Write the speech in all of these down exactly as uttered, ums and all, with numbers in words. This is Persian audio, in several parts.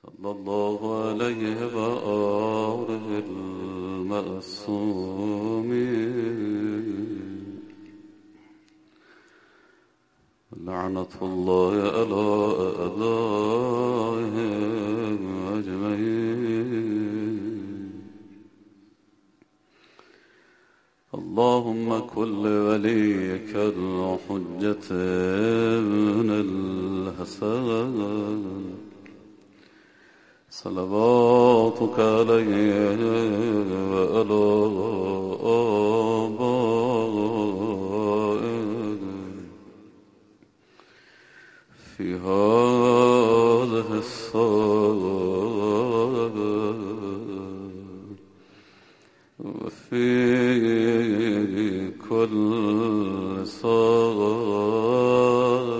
صلى الله عليه وآله المعصومين لعنة الله على أعدائهم أجمعين. اللهم كل وليك الحجة ابن الحسن صلواتك عليه وعلى آبائه في هذه الساعة وفي كل ساعة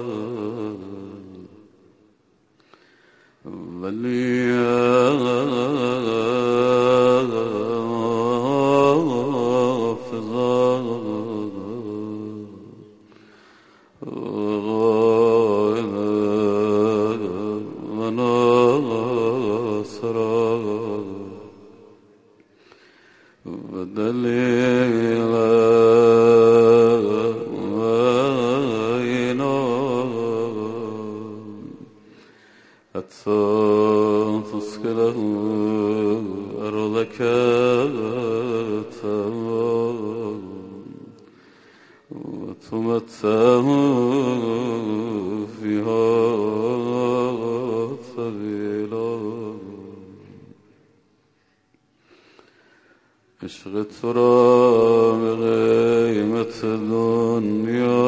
عشق تو را به قیمت دنیا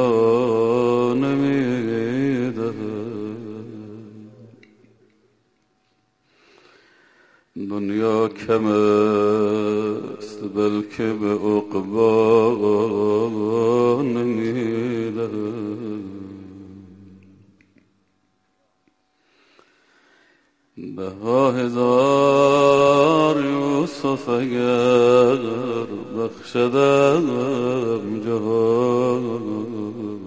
نمیده، دنیا کم است بلکه به عقبا نمیده. ده ها هزار یوسف اگر بخشدم جهان،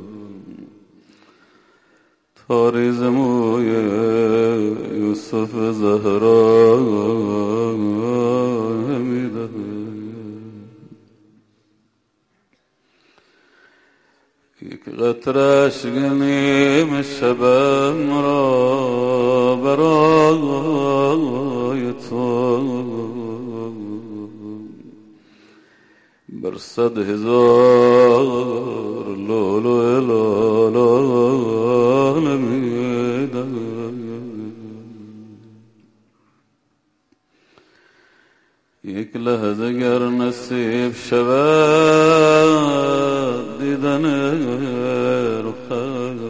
تاریز موی یوسف زهرا نمیده. یک قطره اشک نیم شبم را برای تو بر صد هزار لولو لالا نمیده. یک لحظه گر نصیب شود دیدن رخت،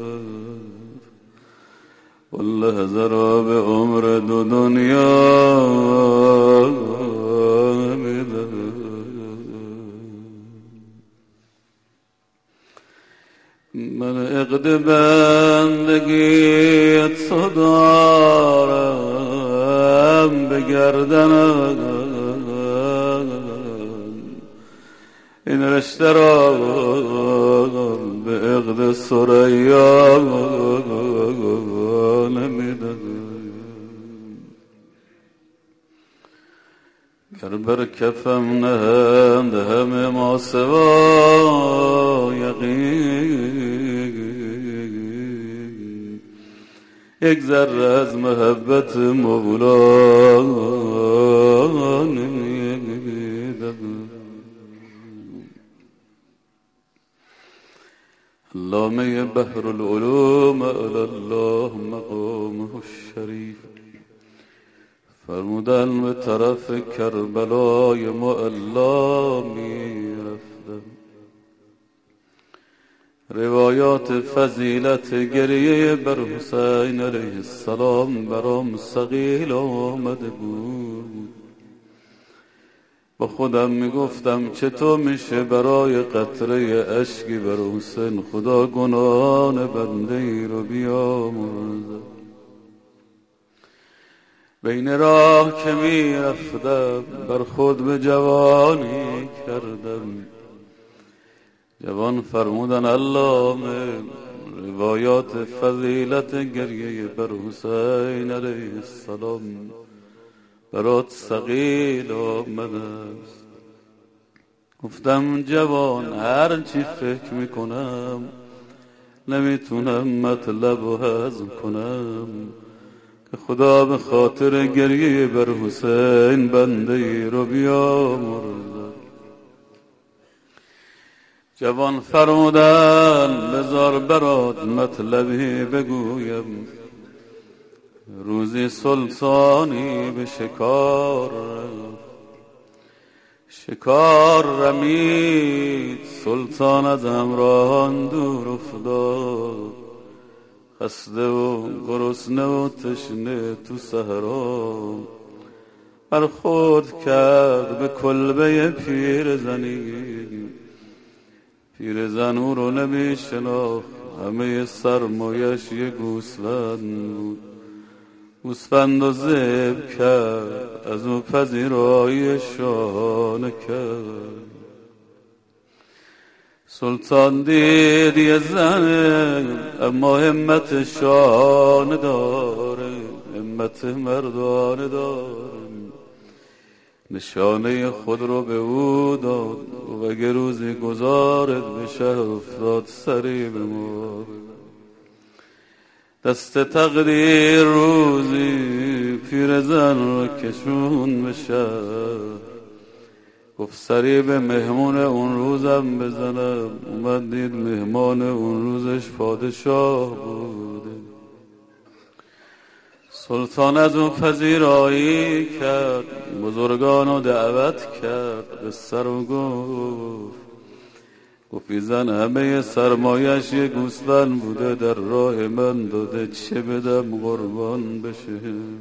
واللحظه را به عمر دو دنیا میده. من عقد بندگی تو دارم به گردنم، این رشته را به عقد ثریا نمیده. گر بر کفم نهند همه ما سوا یقین، یک ذره از محبت مولا نمیده. علامه بحر العلوم علی الله مقامه الشریف فرمودن به طرف کربلای معلا می رفتم. روایات فضیلت گریه بر حسین علیه السلام برام ثقیل آمده بود. با خودم میگفتم چطور میشه برای قطره اشکی بر حسین خدا گناهان بنده ای رو بیامرزه. بین راه که میرفتم بر خود به جوانی کردم. جوان فرمودن علامه روایات فضیلت گریه بر حسین علیه السلام برات ثقیل آمده است. گفتم جوان هر چی فکر میکنم نمیتونم مطلب و هضم کنم که خدا به خاطر گریه بر حسین بنده ای رو بیامرزد. جوان فرمودن بذار برات مطلبی بگویم. روزی سلطانی به شکار شکار رمید، سلطان از همراهان دور افتاد، خسته و گرسنه و تشنه تو صحرا برخورد کرد به کلبه پیرزنی. پیرزن او رو نمی شناخت، همه سرمایش یه گوسفند بود. گوسفند و ذبح کرد، از او پذیرایی شاهانه کرد. سلطان دید یه زنه اما همت شاهانه داره، همت مردانه داره. نشانه خود رو به او داد و اگه روزی گذارت به شهر افتاد سری بمار. دست تقدیر روزی پیرزن رو کشون به شهر، گفت سری به مهمون اون روزم بزنم. اومد دید مهمان اون روزش پادشاه بوده. سلطان از اون پذیرایی کرد، بزرگان رو دعوت کرد به سر و گفت گفت زن همه سرمایش یه گوسفند بوده در راه من داده، چه بدم قربان بشه؟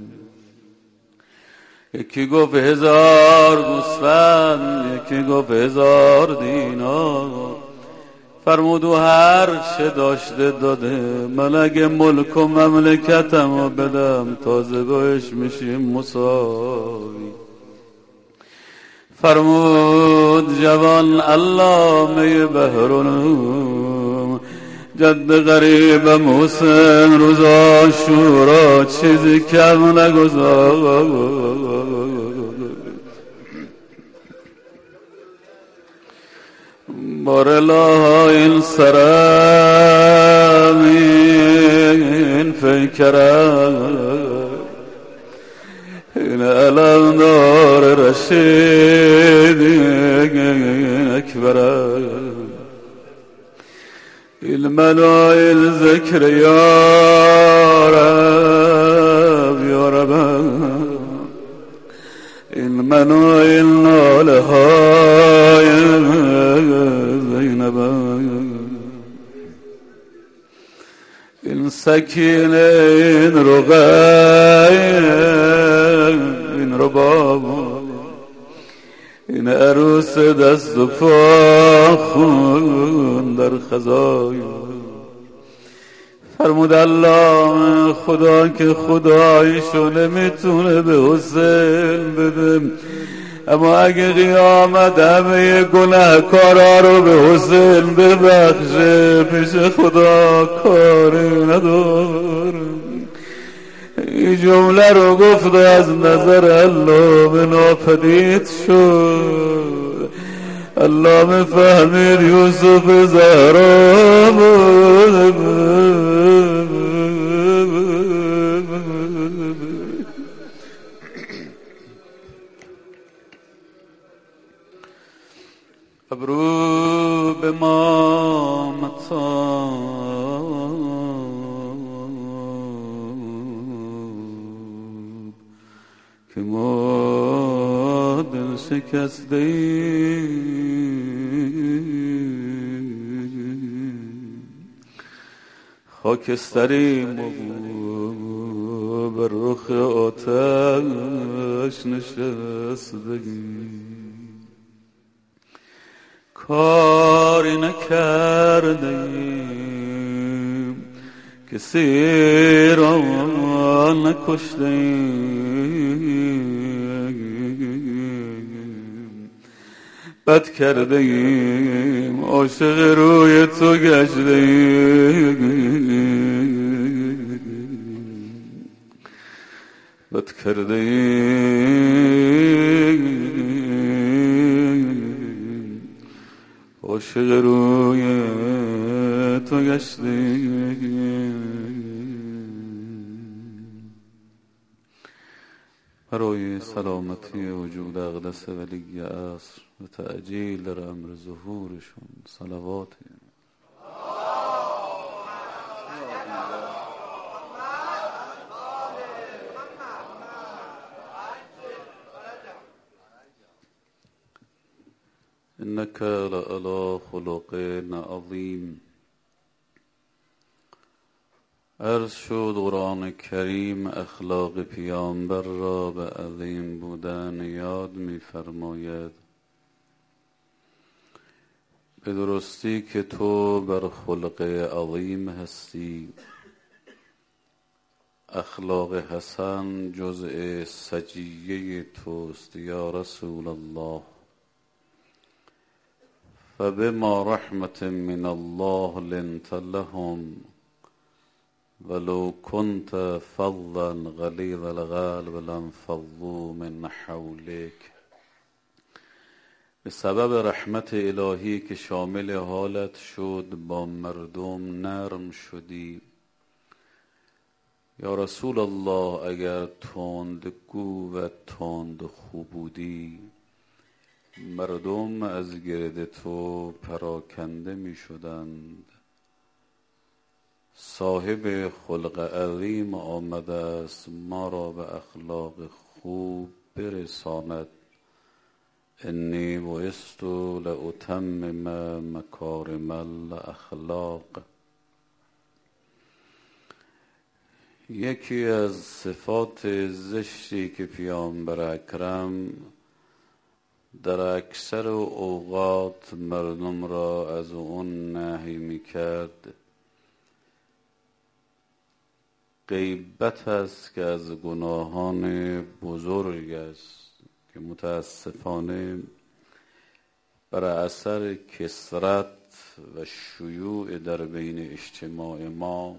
یکی گفت هزار گوسفند، یکی گفت هزار دینار. فرمود و هر چه داشته داده، من اگه ملک و مملکتم رو بدم تازه باش میشیم مساوی. فرمود جوان علامه بحرالعلوم جد غریبم حسین روز عاشورا چیزی کم نگذار. بارلا این سرم این فکرم این علم دار رشید اکبرم. این منایل ذکر یارم یارم، این منایل ناله های زینبم. این سکینه این رقیه این رباب، این عروس دست و پا خون در خزای. فرمود الله خدا که خدایشو نمیتونه به حسین بده، اما اگه قیامت همه گناهکارا رو به حسین ببخشه پیش خدا کاری نداره. این جمله رو گفت و از نظر علامه ناپدید شد. علامه فهمید یوسف زهرا ابرو به ما متاب که ما دل شکسته ایم، خاکستریم و بر رخ آتش نشستگیم. کاری نکردیم کسی را نکشتیم، بد کردیم عاشق روی تو گشتیم. کرده ایم عاشق روی تو گشته برای سلامتی وجود اقدس ولی عصر و تعجیل در امر ظهورشون صلوات. انك لعلى خلق عظیم. عرض شد قرآن کریم اخلاق پیامبر را به عظیم بودن یاد می فرماید. به درستی که تو بر خلق عظیم هستی. اخلاق حسن جزء سجیه توست یا رسول الله. فبما رحمة من الله لنت لهم ولو كنت فظا غلیظ القلب لانفضوا من حولك. به سبب رحمت الهی که شامل حالت شد با مردم نرم شدی. یا رسول الله اگر تندگو و تندخو بودی مردم از گرد تو پراکنده می شدند. صاحب خلق عظیم آمده است ما را به اخلاق خوب برساند. انی بعثت لأتمم مکارم الاخلاق. یکی از صفات زشتی که پیامبر اکرم در اکثر اوقات مردم را از اون نهی میکرد غیبت است که از گناهان بزرگ است که متاسفانه بر اثر کثرت و شیوع در بین اجتماع ما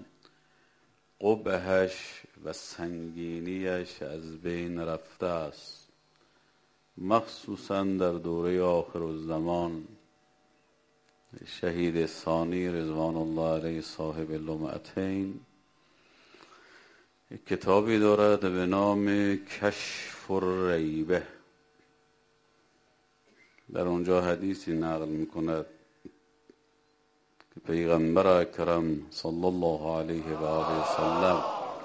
قبحش و سنگینیش از بین رفته است. مخصوصا در دوره آخر الزمان شهید ثانی رضوان الله علیه صاحب لمعتین کتابی دارد به نام کشف الریبه. در اونجا حدیثی نقل میکند که پیغمبر اکرم صلی الله علیه و آله وسلم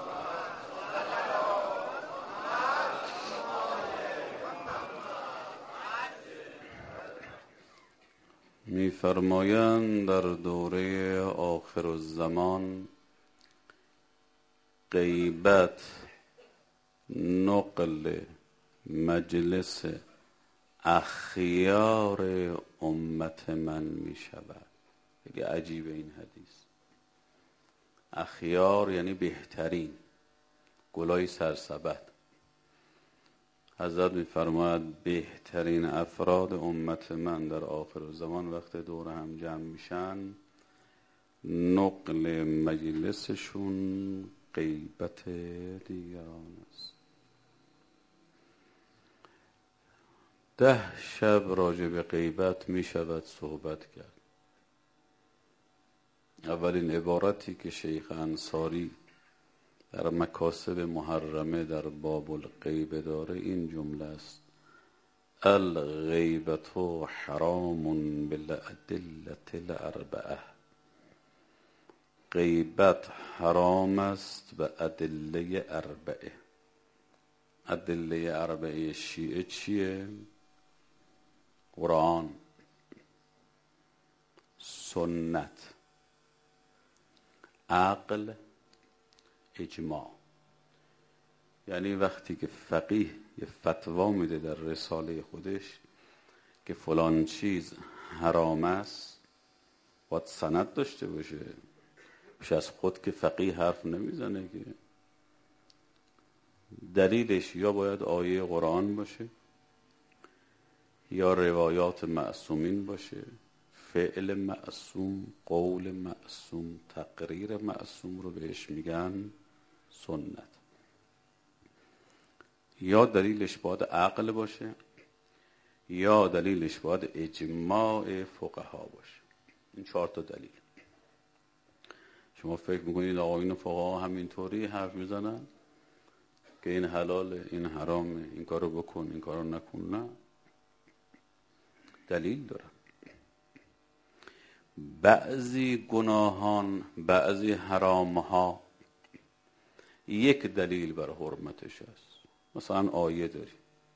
می‌فرمایند در دوره آخر الزمان غیبت نقل مجلس اخیار امت من می شود. دیگه عجیب این حدیث. اخیار یعنی بهترین، گلای سرسبد. حضرت می فرماید بهترین افراد امت من در آخر زمان وقت دور هم جمع میشن نقل مجلسشون غیبت دیگران است. ده شب راجع به غیبت می شود صحبت کرد. اولین عبارتی که شیخ انصاری در مکاسب محرمه در باب الغیبه داره این جمله است: الغیبت حرام بالادله الاربعه. غیبت حرام است به ادله اربعه. ادله اربعه شیعه چیه؟ قرآن، سنت، عقل، اجماع. یعنی وقتی که فقیه یه فتوا میده در رساله خودش که فلان چیز حرام است باید سند داشته باشه. پیش از خود که فقیه حرف نمیزنه که دلیلش یا باید آیه قرآن باشه یا روایات معصومین باشه، فعل معصوم، قول معصوم، تقریر معصوم رو بهش میگن سنت. یا دلیلش باید عقل باشه یا دلیلش باید اجماع فقها باشه. این چهار تا دلیل. شما فکر میکنید آقایون فقها همینطوری حرف میزنن که این حلاله این حرامه، این کارو بکن این کارو نکن؟ نه، دلیل دارن. بعضی گناهان، بعضی حرامها یک دلیل بر حرمتش است، مثلا آیه داری.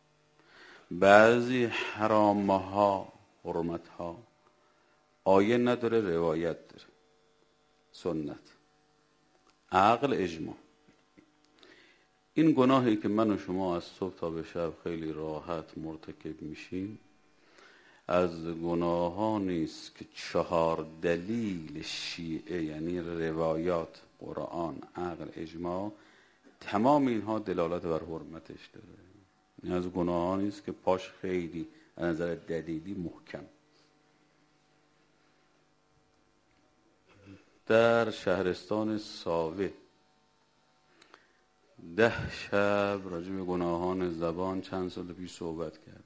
بعضی حرامها، حرمتها آیه نداره، روایت داره، سنت، عقل، اجماع. این گناهی که من و شما از صبح تا به شب خیلی راحت مرتکب میشیم از گناهانی است که چهار دلیل شیعه، یعنی روایات، قرآن، عقل، اجماع، تمام اینها دلالت بر حرمتش داره. این از گناهانی است که پاش خیلی از نظر دلیلی محکم. در شهرستان ساوه ده شب راجع به گناهان زبان چند سال پیش صحبت کرد.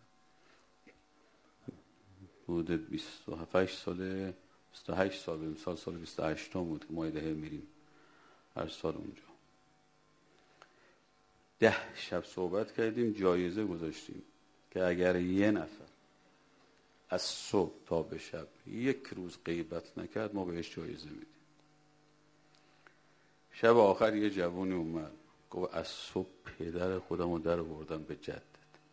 بوده بیست و هفت ساله، بیست و هشت سال، امسال سال بیست و هشت بود که ما یه دهه میریم هر سال اونجا. ده شب صحبت کردیم، جایزه گذاشتیم که اگر یه نفر از صبح تا به شب یک روز غیبت نکرد ما بهش جایزه میدیم. شب آخر یه جوونی اومد گفت از صبح پدر خودمو در آوردم به جدت،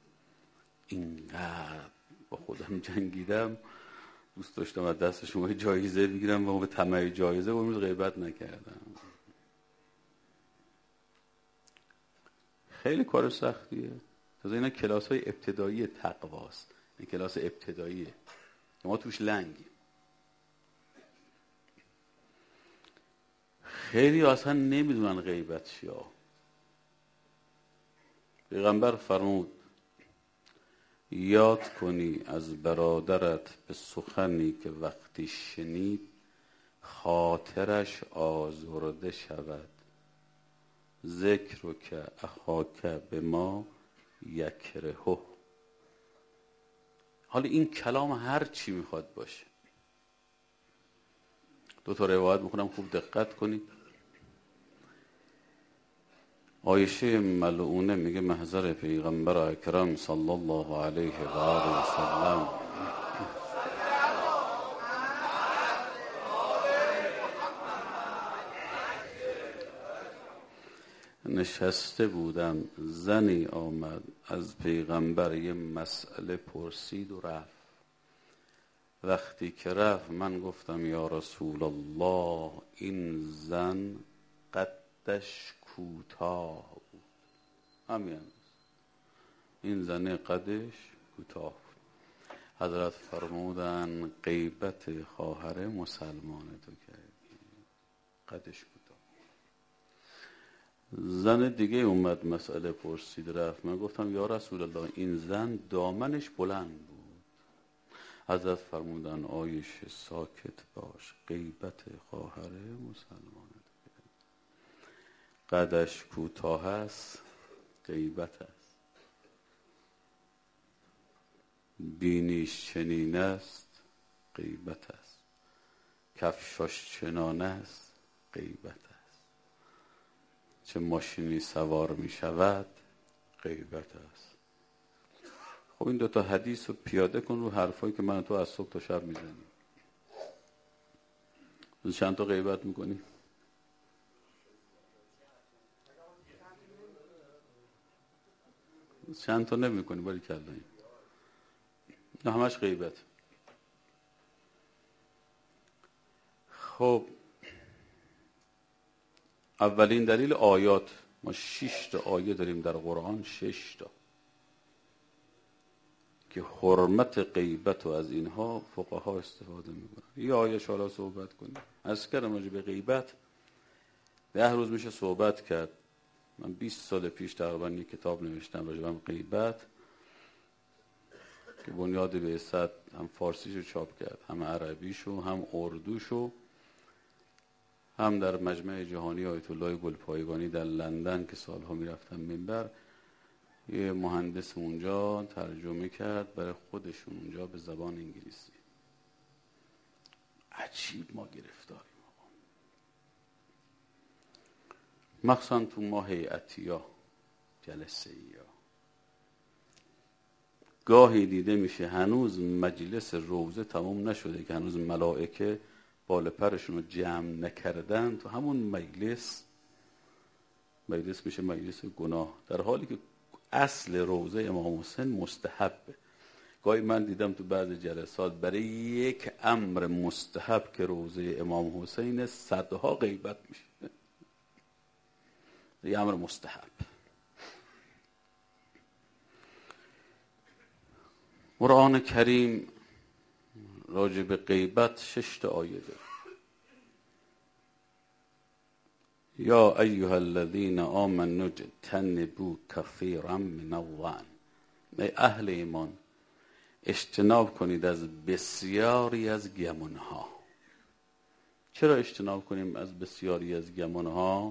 اینقدر با خودم جنگیدم دوست داشتم از دست شما جایزه بگیرم و به طمع جایزه اون روز غیبت نکردم. خیلی کار سختیه. تازه اینا کلاس های ابتدایی تقواست، این کلاس ابتداییه ما توش لنگیم. خیلی اصلا نمیدونن غیبت چیه. پیغمبر فرمود یاد کنی از برادرت به سخنی که وقتی شنید خاطرش آزرده شود. ذکر که اخاک به ما یکرهه. حالا این کلام هر چی میخواد باشه. دو تا روایت میخونم خوب دقت کنید. عایشه ملعونه میگه محضر پیغمبر اکرم صلی الله علیه و آله و سلم نشسته بودم، زنی آمد از پیغمبر یه مسئله پرسید و رفت. وقتی که رفت من گفتم یا رسول الله این زن قدش کوتاه بود. همین این زن قدش کوتاه بود. حضرت فرمودن غیبت خواهر مسلمان تو کردی، قدش کوتاه. زن دیگه اومد مسئله پرسید رفت. من گفتم یا رسول الله این زن دامنش بلند بود. حضرت فرمودن عایشه ساکت باش، غیبت خواهر مسلمان تو کردی. قدش کوتاه است، غیبت است. بینیش چنین است، غیبت است. کفشاش چنان است، غیبت است. چه ماشینی سوار می شود، غیبت است. خب این دوتا حدیث رو پیاده کن رو حرفایی که من تو از صبح تا شب میزنیم. چند تا غیبت میکنی؟ چند تا نمیکنی؟ باری کردن نه همش غیبت. خب اولین دلیل آیات. ما شش تا آیه داریم در قرآن، شش تا که حرمت غیبت و از اینها فقها استفاده میکنن. یه آیه شالا صحبت کنیم. از کردم راجع به غیبت ده روز میشه صحبت کرد. من بیست سال پیش تقریبا یک کتاب نوشتم راجع به غیبت که بنیاد بعثت هم فارسیشو چاپ کرد، هم عربیشو، هم اردوشو، هم در مجمع جهانی آیت الله گلپایگانی در لندن که سالها میرفتم منبر یه مهندس اونجا ترجمه کرد برای خودشون اونجا به زبان انگلیسی. عجیب ما گرفتاریم آقا، مخصوصا تو ما هیئتی ها جلسه ای ها گاهی دیده میشه هنوز مجلس روزه تمام نشده که هنوز ملائکه بال پرشون رو جمع نکردن، تو همون مجلس مجلس میشه مجلس گناه، در حالی که اصل روزه امام حسین مستحبه. گاهی من دیدم تو بعض جلسات برای یک امر مستحب که روزه امام حسین صدها غیبت میشه. یه امر مستحب. قرآن کریم راجع به غیبت شش تا آیه داره. یا ایها الذین آمنوا اجتنبوا کثیرا من الظن، ای اهل ایمان اجتناب کنید از بسیاری از گمانها. چرا اجتناب کنیم از بسیاری از گمانها؟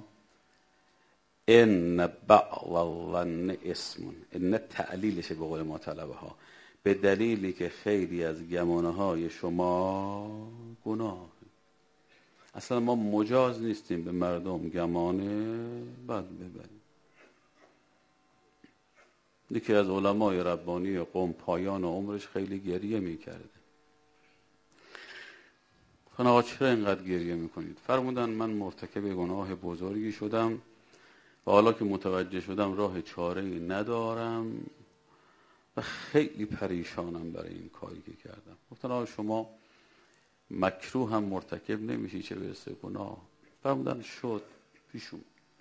ان بعض الظن اسم، ان تعلیلشه به قول ما طلبه ها، به دلیلی که خیلی از گمانهای شما گناه. اصلا ما مجاز نیستیم به مردم گمانه بد ببریم. یکی از علمای ربانی قوم پایان عمرش خیلی گریه میکرده. آقا چرا اینقدر گریه میکنید؟ فرمودن من مرتکب گناه بزرگی شدم و حالا که متوجه شدم راه چاره‌ای ندارم و خیلی پریشانم برای این کاری که کردم. گفتن آقا شما مکروه هم مرتکب نمیشی چه برسه گناه؟ فرمودن شد پیشم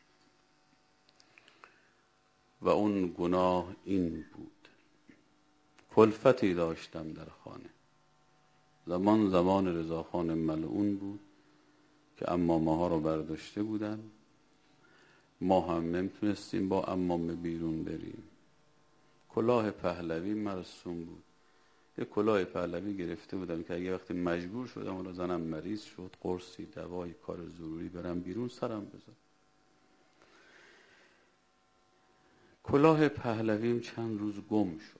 و اون گناه این بود: کلفتی داشتم در خانه، زمان زمان رضاخان ملعون بود که امامه ها رو برداشته بودن، ما هم نمیتونستیم با امامه بیرون بریم. کلاه پهلوی مرسوم بود، یه کلاه پهلوی گرفته بودم که اگه وقتی مجبور شدم حالا زنم مریض شد، قرصی دوایی کار ضروری برم بیرون سرم بزن. کلاه پهلویم چند روز گم شد.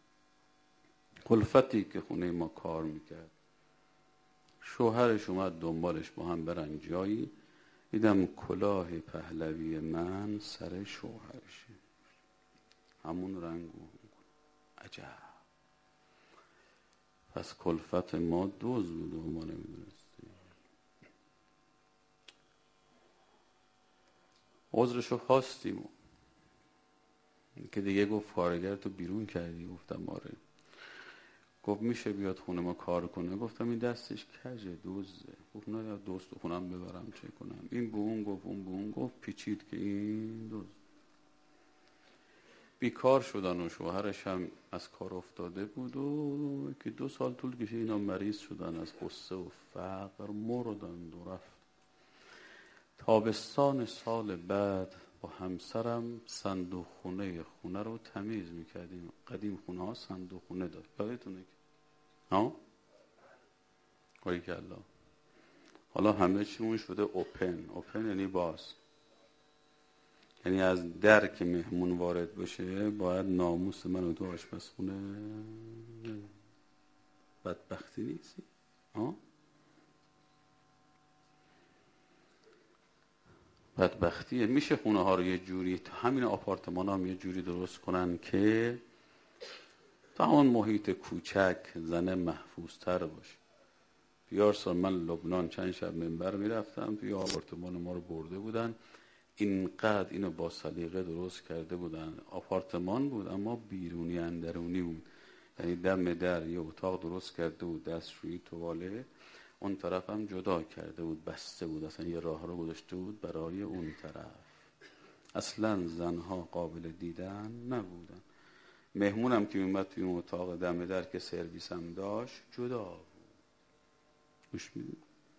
کلفتی که خونه ما کار میکرد، شوهرش اومد دنبالش با هم برن جایی، دیدم کلاه پهلوی من سر شوهرشه، همون رنگ و عجب. پس کلفت ما دوز بود و ما نمیدونستیم. عذرشو خواستیم که دیگه گفت کارگر تو بیرون کردی؟ گفتم آره. گفت میشه بیاد خونه ما کار کنه؟ گفتم این دستش کجه دوزه. گفت نه دوست خونم ببرم چه کنم؟ این به اون گفت اون به اون گفت، پیچید که این دوز. بیکار شدن و شوهرش هم از کار افتاده بود و که دو سال طول کشید اینا مریض شدن، از غصه و فقر مردن و رفت. تابستان سال بعد با همسرم صندوق خونه خونه رو تمیز میکردیم. قدیم خونه ها صندوق خونه داشت، بقیتونه که ها باریکالله. حالا همه چیمون شده اوپن. اوپن یعنی باز، یعنی از در که مهمون وارد بشه باید ناموس من و تو آشپزخونه. بدبختی نیستی؟ ها؟ بدبختیه. میشه خونه ها رو یه جوری، همین آپارتمان هم یه جوری درست کنن که تا همون محیط کوچک زنه محفوظ تر باشه. بیارسال من لبنان چند شب منبر میرفتم، توی آپارتمان ما رو برده بودن، اینقدر اینو با سلیقه درست کرده بودن. آپارتمان بود اما بیرونی اندرونی بود، یعنی دم در یه اتاق درست کرده بود، دستشویی تواله، اون طرف هم جدا کرده بود، بسته بود، اصلا یه راه رو گذاشته بود برای اون طرف. اصلا زنها قابل دیدن نبودن. مهمونم که اومد توی اون اتاق دم در که سرویس هم داشت جدا بود. گوش میدید؟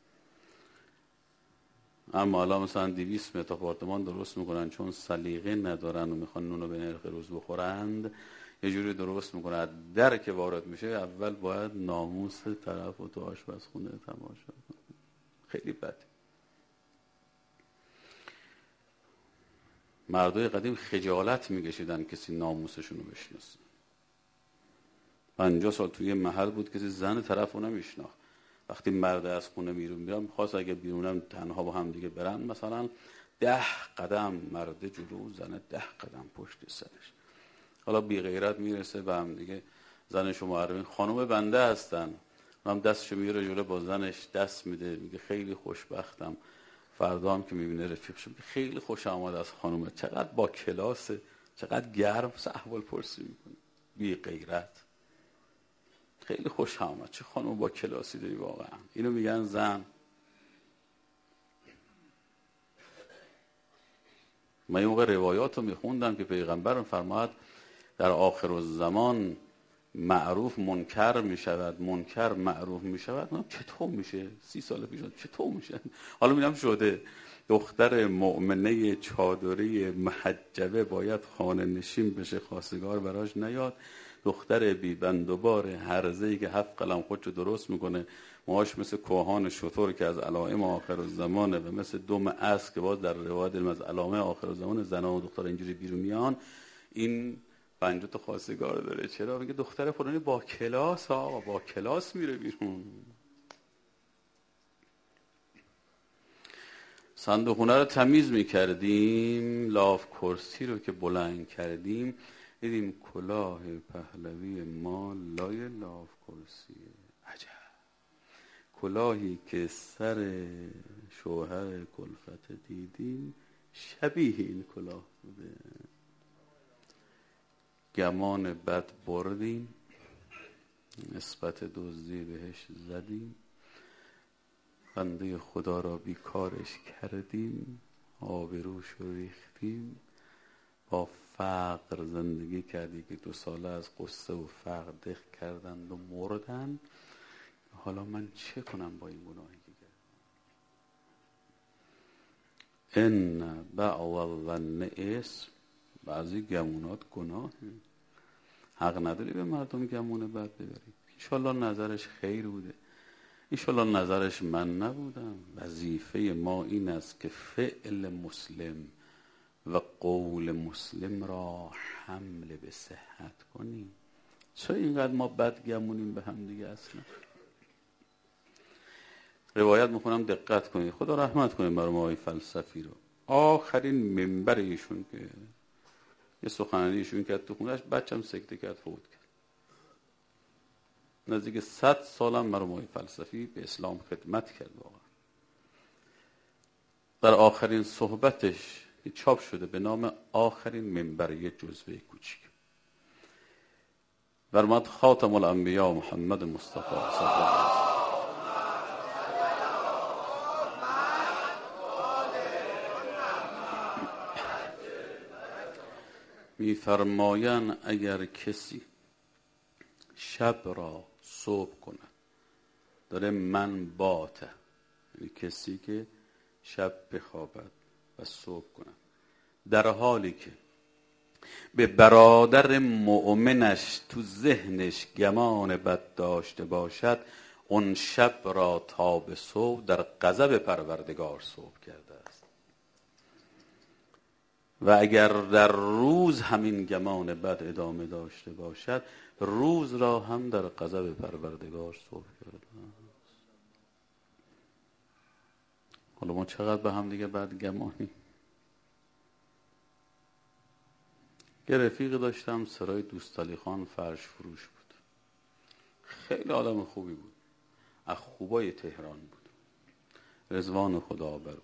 اما حالا مثلا دویست متر آپارتمان درست میکنن چون سلیقه ندارن و میخوان نونو به نرخ روز بخورند، یه جوری درست میکنن در که وارد میشه اول باید ناموس طرف و تو آشپزخونه تماشا کنه. خیلی بده. مردای قدیم خجالت میکشیدن کسی ناموسشون رو بشناسه. پنجاه سال توی محل بود کسی زن طرف رو نمیشناخت. وقتی مرد از خونه بیرون میرم میخواست اگه بیرونم تنها با هم دیگه برن، مثلا ده قدم مرد جلو، زن ده قدم پشت سرش. حالا بی غیرت میرسه به هم دیگه، زنشو معرفی، خانم بنده هستن، هم دستشو میگیره جلو با زنش دست میده، میگه خیلی خوشبختم. فردا هم که میبینه رفیقشو میگه خیلی خوش آمد از خانومه، چقدر با کلاسه، چقدر گرم، احوال پرسی میکنه. بی غیرت. خیلی خوش آمد، چه خانوم با کلاسی داری واقعا. اینو میگن زن. من یه موقع روایات رو میخوندم که پیغمبر فرماد در آخر الزمان معروف منکر میشود، منکر معروف میشود. چطور میشه؟ سی سال پیش چطور میشه؟ حالا میگم شده. دختر مؤمنه چادری محجبه باید خانه نشین بشه، خواستگار براش نیاد. دختر بی بند و بار هرزه‌ای که هفت قلم خودشو درست میکنه، موهاش مثل کوهان شتر که از علائم آخر الزمانه و مثل دم اسب که باز در روایت علم از علائم آخر الزمان زنا و دختر اینجوری بیرون میان، این پنجاه تا خواستگار داره. چرا؟ میگه دختر فلانی با کلاس، آقا با کلاس میره بیرون. صندوقونه رو تمیز میکردیم، لاف کرسی رو که بلند کردیم، دیدیم کلاه پهلوی ما لای لاف کرسیه. عجب. کلاهی که سر شوهر کلفت دیدیم شبیه این کلاه بوده. گمان بد بردیم، نسبت دزدی بهش زدیم، بنده خدا را بیکارش کردیم، آبروش رو ریختیم، با فقر زندگی کردی که دو ساله از قصه و فقر دق کردند و مردن. حالا من چه کنم با این گناهی که کردم؟ ان بعض الظن اسم، بعضی گمونات گناه. حق نداری به مردم گمونه بد ببری. انشالله نظرش خیر بوده، انشالله نظرش من نبودم. وظیفه ما این است که فعل مسلم و قول مسلم را حمل به صحت کنیم. چرا اینقدر ما بد گمونیم به هم دیگه؟ اصلا روایت میخونم دقت کنید، خدا رحمت کنه مرحوم آقای فلسفی رو. آخرین منبر ایشون که یه سخنرانی ایشون کرد تو خونهش، بچم سکته کرد، فوت کرد. نزدیک صد سالم مرحوم آقای فلسفی به اسلام خدمت کرد. واقعا در آخرین صحبتش که چاپ شده به نام آخرین منبر، یه جزوه کوچیک، فرمود خاتم الانبیا محمد مصطفی صلی الله علیه وسلم می‌فرمایند اگر کسی شب را صبح کند، داره من باته، یعنی کسی که شب بخوابد و صبح کند، در حالی که به برادر مؤمنش تو ذهنش گمان بد داشته باشد، اون شب را تا به صبح در غضب پروردگار صبح کرده است. و اگر در روز همین گمان بد ادامه داشته باشد، روز را هم در غضب پروردگار صبح کرده است. حالا ما چقدر به هم دیگه بد گمانی. یه رفیق داشتم سرای دوستعلی خان فرش فروش بود، خیلی آدم خوبی بود، از خوبای تهران بود، رضوان خدا برو،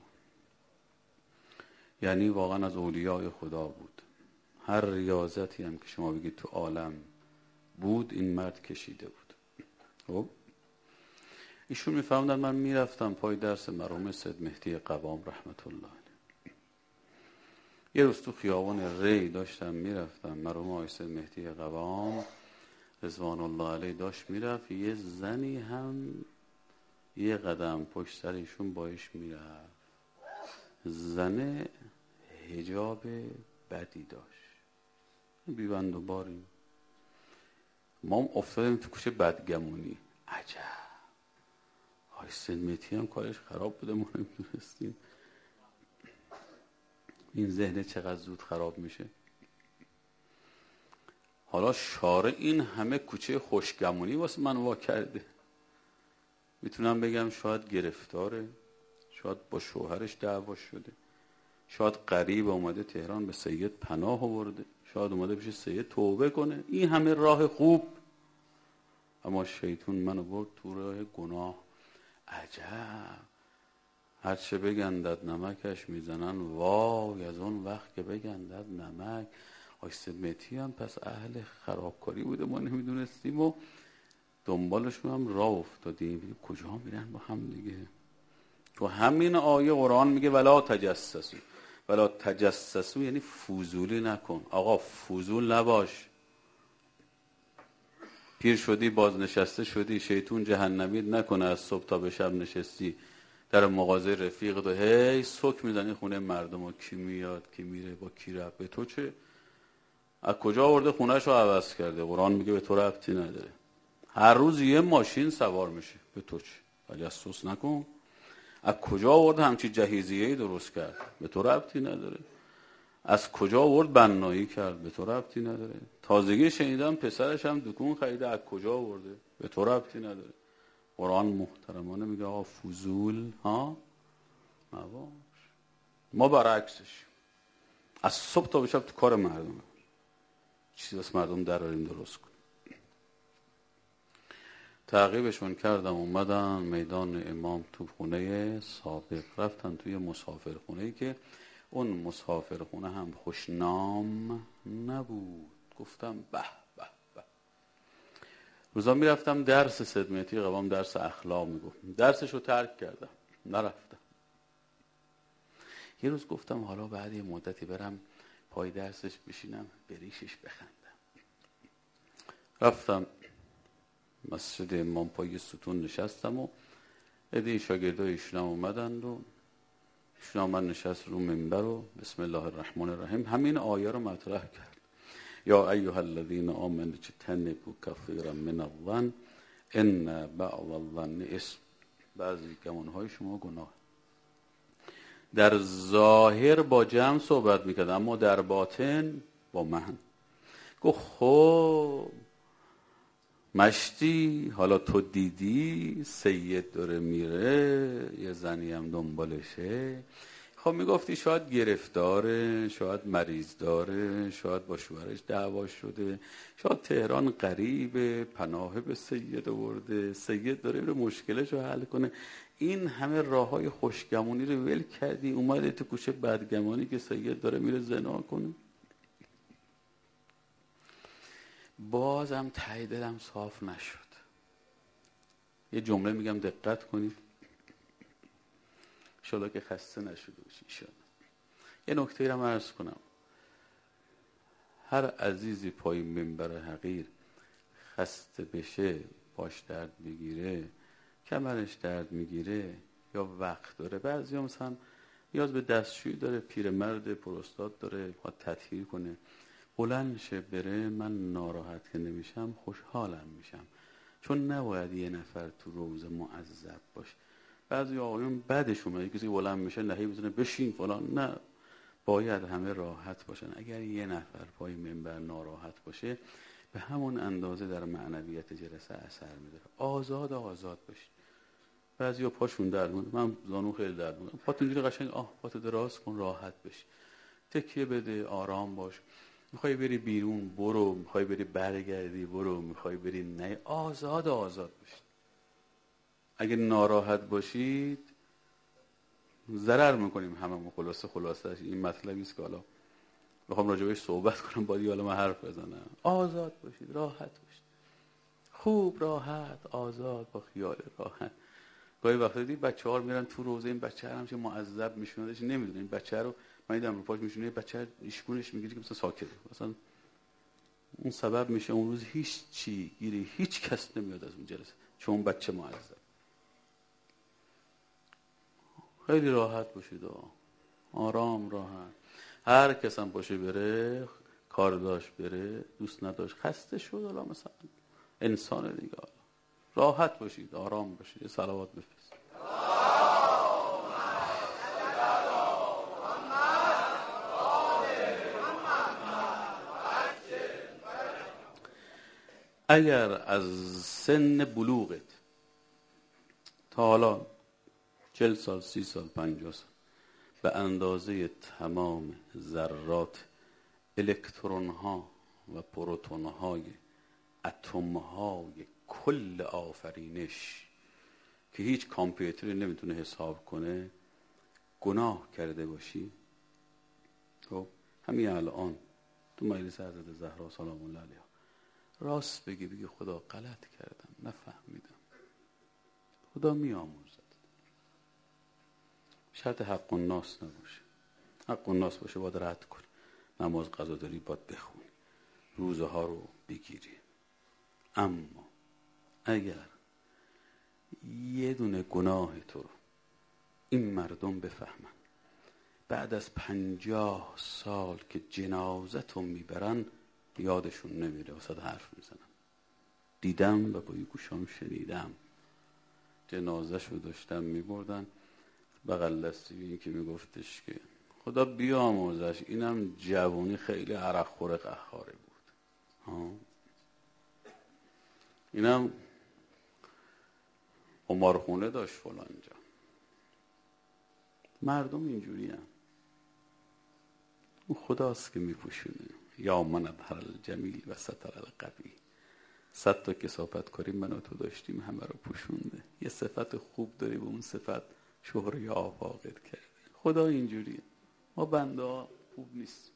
یعنی واقعا از اولیای خدا بود. هر ریاضتی هم که شما بگید تو عالم بود، این مرد کشیده بود. خب ایشون میفهمدن من میرفتم پای درس مرحوم سید مهدی قوام رحمت الله علیه. یه روز تو خیابان ری داشتم میرفتم، مرحوم آقای سید مهدی قوام رضوان الله علیه داشت میرفت، یه زنی هم یه قدم پشت سر ایشون بایش میرفت. زن حجاب بدی داشت، بیبند و باری. ما هم افتادیم تو کوچه بدگمونی. عجب، آقای سید مهدی هم کارش خراب بوده، ما نمیدونستیم. این ذهن چقدر زود خراب میشه. حالا شارع این همه کوچه خوشگمونی واسه من وا کرده. میتونم بگم شاید گرفتاره، شاید با شوهرش دعوا شده، شاید غریب اومده تهران به سید پناه آورده، شاید اومده پیش سید توبه کنه. این همه راه خوب، اما شیطون منو برد تو راه گناه. عجب، هرچه بگندد نمکش میزنن وای از اون وقت که بگندد نمک. آیسته متی هم پس اهل خرابکاری بوده، ما نمیدونستیم و دنبالشون هم راه افتادیم. کجا میرن با هم دیگه؟ تو همین آیه قرآن میگه ولا تجسسو. ولا تجسسو یعنی فضولی نکن. آقا فضول نباش. پیر شدی بازنشسته شدی، شیطون جهنمیت نکنه از صبح تا به شب نشستی در مغازه رفیق تو هی سوک میزنی خونه مردم و کی میاد کی میره با کی رفت، به تو چه؟ از کجا آورده خونه‌ش رو عوض کرده؟ قرآن میگه به تو ربطی نداره. هر روز یه ماشین سوار میشه، به تو چه؟ ولی از سوس نکن. از کجا آورده همچی جهیزیه‌ای درست کرد؟ به تو ربطی نداره. از کجا آورد بنایی کرد؟ به تو ربطی نداره. تازگی شنیدم پسرش هم دکون خریده، از کجا آورده؟ به تو ربطی نداره. قرآن محترمانه میگه آقا فضول ها نباش. ما برعکسش از صبح تا به شب تو کار مردم، چیزی واسه مردم دراریم درست کن. تعقیبشون کردم، اومدن میدان امام تو خونه سابق، رفتن توی مسافرخونه‌ای که اون مسافرخونه هم خوشنام نبود. گفتم به به به. روزا میرفتم درس صدمتی قوام درس اخلاق میگفت، درسشو ترک کردم نرفتم. یه روز گفتم حالا بعد یه مدتی برم پای درسش بشینم بریشش بخندم. رفتم مسجد امام پای ستون نشستم و ادی شاگردای ایشون اومدند و ایشون اومد نشست رو منبر و بسم الله الرحمن الرحیم همین آیه رو مطرح کرد. یا ایها الذین آمنوا اجتنبوا کثیرا من الظن ان بعض الظن اثم. بعضی گمانهای شما گناه. در ظاهر با جمع صحبت میکرد اما در باطن با من. گفت خب مشتی حالا تو دیدی سید داره میره یه زنی هم دنبالشه. خب میگفتی شاید گرفتاره، شاید مریض داره، شاید با شوهرش دعوا شده، شاید تهران غریبه پناه به سید آورده، سید داره میره مشکلش رو حل کنه. این همه راه های خوشگمونی رو ول کردی اومده تو کوچه بدگمانی که سید داره میره زنا کنه. بازم ته دلم صاف نشد. یه جمله میگم دقت کنید انشالله که خسته نشده باشی انشالله. یه نکته رو عرض کنم. هر عزیزی پای منبر حقیر خسته بشه، باش درد بگیره، کمرش درد میگیره یا وقت داره، بعضی هم مثلا نیاز به دستشویی داره، پیرمرد پروستات داره میخواد تطهیر کنه، بلند شه بره، من ناراحت که نمیشم خوشحالم میشم. چون نباید یه نفر تو روزه معذب باشه. بعضی آقایون بعدش اومده کسی بلند میشه نهی بزنه بشین فلان، نه، باید همه راحت باشن. اگر یه نفر پای منبر ناراحت باشه به همون اندازه در معنویت جلسه اثر میده. آزاد آزاد باشین. بعضیا پاشون درد میکنه، من زانو خیلی درد میکنه، پات اینجوری قشنگ آه پاتو دراز کن راحت بشی، تکیه بده آرام باش. میخوای بری بیرون برو، میخوای بری برگردی برو، میخوای بری نه، آزاد آزاد باشید. اگه ناراحت باشید ضرر میکنیم هممون. خلاصه خلاصه این مطلبی است که حالا میخوام راجع بهش صحبت کنم، باید حالا من حرف بزنم. آزاد باشید، راحت باشید، خوب راحت آزاد با خیال راحت. گاهی وقتا دیدی بچه‌ها میرن تو روزه، این بچه هر همش معذب میشونهش، نمیدونه این بچه رو من دیدم رو پاش میشونه، بچه ایشکونش میگیره که مثلا ساکته، مثلا اون سبب میشه اون روز هیچ چی گیری هیچ کس نمیاد از اون جلسه چون بچه معذب. خیلی راحت باشید، آرام راحت. هر کس هم باشه بره، کار داشت بره، دوست نداشت خسته شد، حالا مثلا انسان دیگه، راحت باشید، آرام باشید. صلوات بفرستید. اگر از سن بلوغت تا حالا چل سال، سی سال، پنجاه سال به اندازه تمام ذرات الکترون ها و پروتون های اتم های کل آفرینش که هیچ کامپیوتری نمیتونه حساب کنه گناه کرده باشی، خب همین الان تو مجلس حضرت زهرا سلام الله علیها راست بگی بگی خدا غلط کردم، نفهمیدم، خدا میآمرزد. شرط حق الناس نباشه، حق الناس باشه باید رد کنی، نماز قضا داری باید بخونی، روزه ها رو بگیری. اما اگر یه دونه گناه تو رو این مردم بفهمن، بعد از پنجاه سال که جنازتو میبرن یادشون نمیره، واسه حرف میزنن. دیدم و با گوشام شنیدم، جنازه شو داشتم میبردن، بغل دستی این که میگفتش که خدا بیامرزش، اینم جوانی خیلی عرق خوره قهاره بود، ها. اینم قمارخونه داشت فلان جا. مردم اینجوری هم. اون خداست که میپوشونه. یا من اظهر الجمیل و ستر القبیح. صد تا کثافت کاری من و تو داشتیم، همه رو پوشونده. یه صفت خوب داری به اون صفت شهره آفاقت کرده. خدا اینجوریه، ما بنده ها خوب نیست.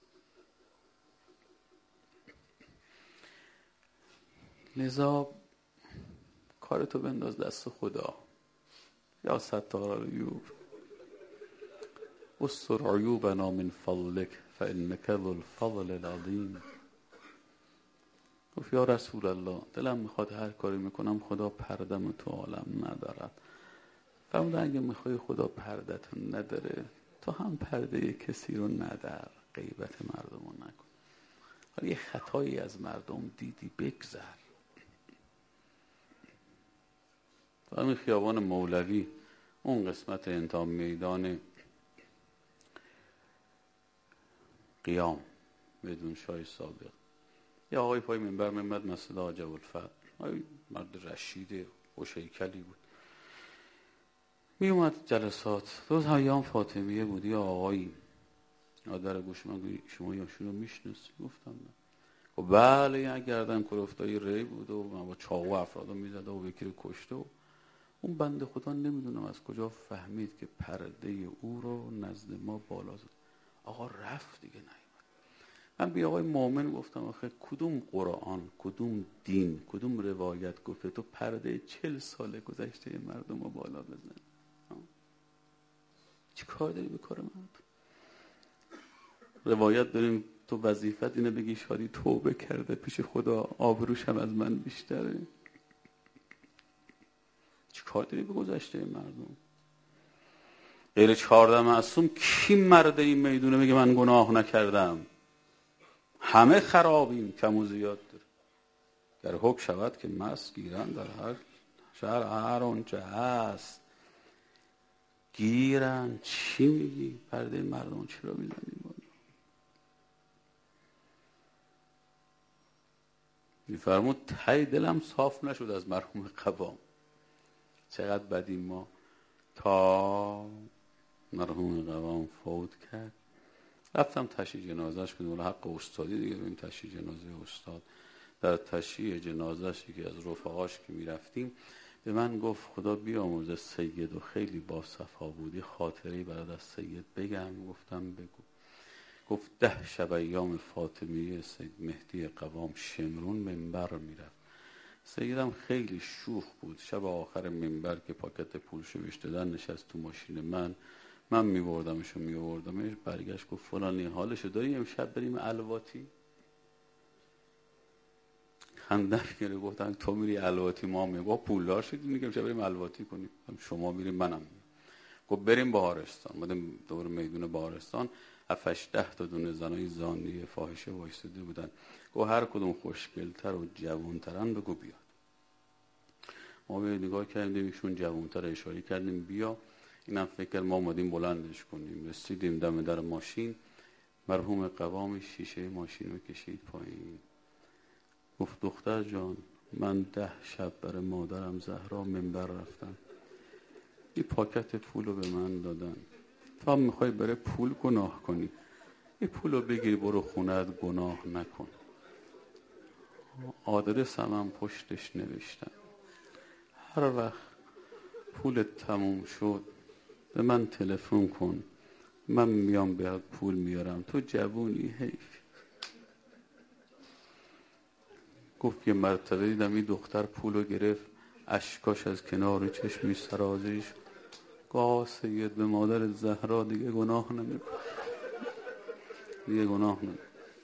لذا کارتو بنداز دست خدا. یا ستار العیوب استر عیوبنا من فضلک فانک ذو الفضل العظیم. گفت یا رسول الله دلم میخواد هر کاری میکنم خدا پردم تو عالم ندارد. فرمود اگه میخوای خدا پردت نداره تو هم پرده کسی رو ندار، غیبت مردم رو نکن. حالا یه خطایی از مردم دیدی بگذر. تو همین خیابان مولوی اون قسمت انتام میدان قیام بدون شاه سابق، یه آقای پای منبر محمد مسعود حاجب الفتح، آقای مرد رشید خوش‌هیکلی بود، می اومد جلسات. روز ایام فاطمیه بود، یا آقایی آدر گوش من شما یاشون رو میشناسی؟ گفتم نه. خب بله، یه گردن کلفتای ری بود و من با چاقو افرادو میزد و یکی رو کشته. و اون بنده خدا نمیدونم از کجا فهمید که پرده او رو نزد ما بالا زد. آقا رفت دیگه نیومد. من بی آقای مومن گفتم آخه کدوم قرآن، کدوم دین، کدوم روایت گفته تو پرده چل ساله گذشته مردم رو بالا بزن؟ چی کار داری به کار مردم؟ روایت داریم تو وظیفت اینه بگی شادی توبه کرده پیش خدا، آبروش هم از من بیشتره. چی کار داری به گذشته مردم؟ غیر چهارده معصوم کی مرده این میدونه میگه من گناه نکردم؟ همه خرابیم، کم و زیاد داره. در حکم شود که مست گیرن در هر شهر هر اونچه هست گیرن. چی میگی؟ پرده مردم چرا میزنی بالا؟ میفرمود تای دلم صاف نشد از مرحوم قوام. چقدر بدیم ما. تا مرحوم قوام فوت کرد رفتم تشییع جنازهش کنیم، ولی حق استادی دیگه بریم تشییع جنازه استاد. در تشییع جنازهش که از رفقاش که میرفتیم به من گفت خدا بیامرزه سید و خیلی با صفا بودی، خاطری برات از سید بگم؟ گفتم بگو. گفت ده شب ایام فاطمیه سید مهدی قوام شمرون منبر میرفت. سیدم خیلی شوخ بود. شب آخر منبر که پاکت پولشو بهش دادن نشست تو ماشین من، من میبردمش و میبردمش. برگشت گفت فلانی حالشو داری امشب بریم الواتی؟ خندم گره. گفتن تو میری الواتی ما میگم با پولدار شدیم میگم امشب بریم الواتی کنیم. شما میریم منم میرم. گفت بریم بهارستان. بعدم دور میدون بهارستان هفتش ده تا دونه زنای زانی فاحشه وایساده بودن. گفت هر کدوم خوشگلتر و جوانترن بگو بیاد. ما به نگاه کردیم ایشون جوانتر، اشاره کردیم بیا. اینم فکر ما اومدیم بلندش کنیم. رسیدیم دم در ماشین، مرحوم قوام شیشه ماشین رو کشید پایین. گفت دختر جان من ده شب برای مادرم زهرا منبر رفتم، این پاکت پول رو به من دادن. تو هم میخوای بره پول گناه کنی، این پول رو بگیر برو خونت گناه نکن. آدرس هم پشتش نوشتم. هر وقت پولت تموم شد به من تلفن کن، من میام برات پول میارم، تو جوونی حیف. گفت یه مرتبه دیدم این دختر پولو گرفت، اشکاش از کنار چشمی سرازش. گاه سید به مادر زهرا دیگه گناه نمیکن، دیگه گناه نمیکن.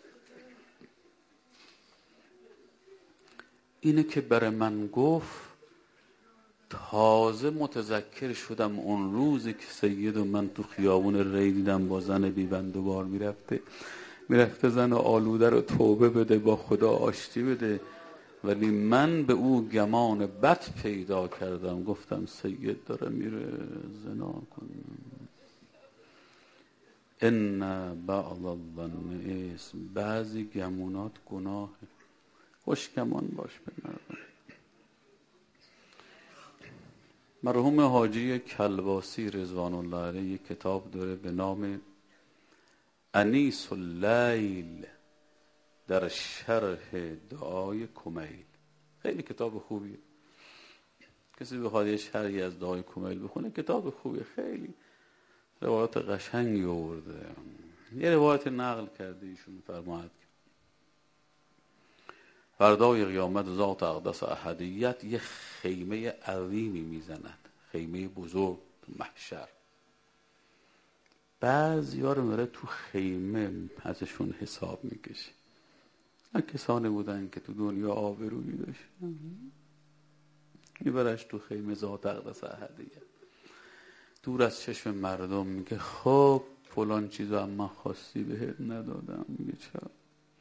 اینه که برای من گفت، تازه متذکر شدم اون روزی که سید و من تو خیابون ری دیدم با زن بیبندوبار میرفته میرفته زن آلوده رو توبه بده، با خدا آشتی بده، ولی من به او گمان بد پیدا کردم. گفتم سید داره میره زنا کن. ان بعض الظن اسم، بعضی گمونات گناه. خوش گمان باش به مردم. مرحوم حاجی کلباسی رضوان الله علیه یک کتاب داره به نام انیس اللیل در شرح دعای کمیل. خیلی کتاب خوبیه، کسی بخواد یه شرحی از دعای کمیل بخونه کتاب خوبیه. خیلی روایات قشنگی آورده. یه روایت نقل کرده ایشون، فرماید فردای قیامت ذات اقدس احدیت یه خیمه عظیمی میزند، خیمه بزرگ تو محشر. بعضی ها رو میره تو خیمه ازشون حساب میکشه. کسانی بودن که تو دنیا آبرویی داشتن، میبرش تو خیمه ذات اقدس احدیت، دور از چشم مردم. میگه خب فلان چیزو اما خواستی بهت ندادم. میگه چرا؟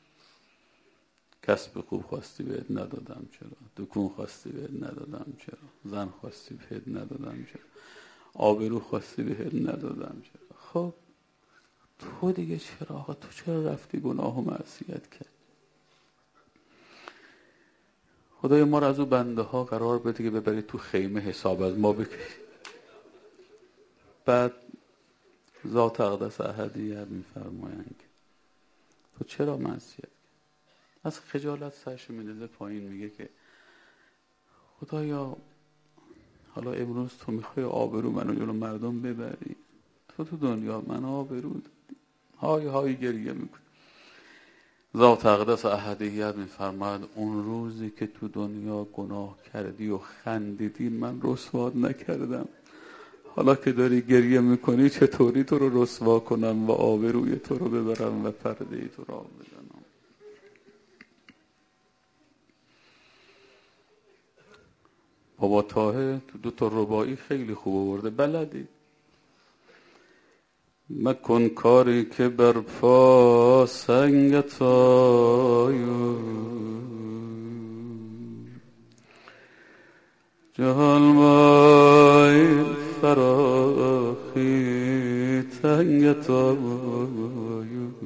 کسب خوب خواستی بهت ندادم چرا؟ دکون خواستی بهت ندادم چرا؟ زن خواستی بهت ندادم چرا؟ آبرو خواستی بهت ندادم چرا؟ خب تو دیگه چرا آقا؟ تو چرا رفتی گناه و معصیت کرد؟ خدای ما رو از او بنده ها قرار بده که ببری تو خیمه حساب از ما بکشی. بعد ذات اقدس احدیت میفرمایند که تو چرا معصیت کرد؟ از خجالت سرش میدازه پایین، میگه که خدایا حالا امروز تو میخوای آبرو منو جلو مردم ببری، تو تو دنیا من آبرو دادی. های های گریه میکنی. ذات اقدس احدیت میفرماید اون روزی که تو دنیا گناه کردی و خندیدی من رسوات نکردم، حالا که داری گریه میکنی چطوری تو رو رسوا کنم و آبروی تو رو ببرم و پرده تو را بزنم. بابا طاهر تو دو تا رباعی خیلی خوب آورده، بلدی؟ مکن کاری که بر پا سنگت آید، جهان باید فراخی تنگت آید.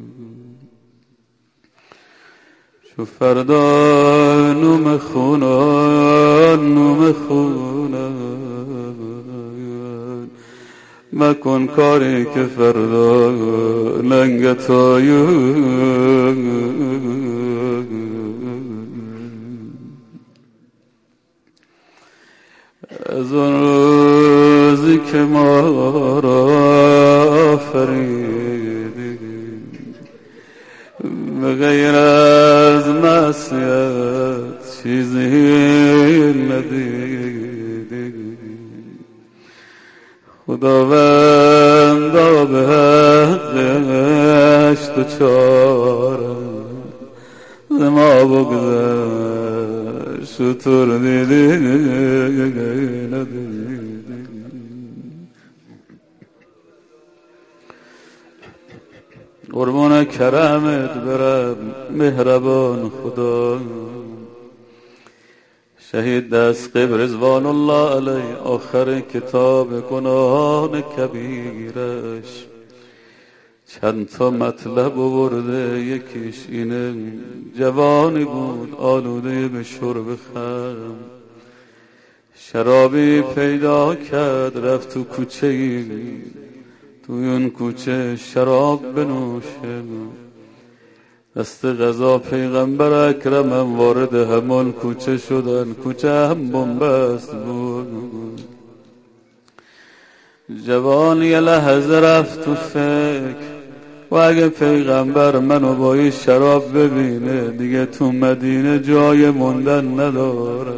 چو فردا نوم خونان نوم خونان، مکن کاری که فردا لنگت آید. از اون روزی که ما را آفریدی به غیر از معصیت چیزی ندیدی. خداوندا به حقش تو چاره ز ما بگذر، شطور دیدی ندیدی. قربان کرمت برم مهربان خدا. شهید دست قبر رضوان الله علیه آخر کتاب گناهان کبیرش چند تا مطلب آورده، یکیش اینه جوانی بود آلوده به شرب خم، شرابی پیدا کرد رفت تو کوچه ای، توی اون کوچه شراب بنوشه، دست غذا پیغمبر اکرم هم وارد همون کوچه شدن، کوچه هم بنبست بود. جوان یه لحظه رفت تو فکر و اگه پیغمبر منو با این شراب ببینه دیگه تو مدینه جای موندن نداره.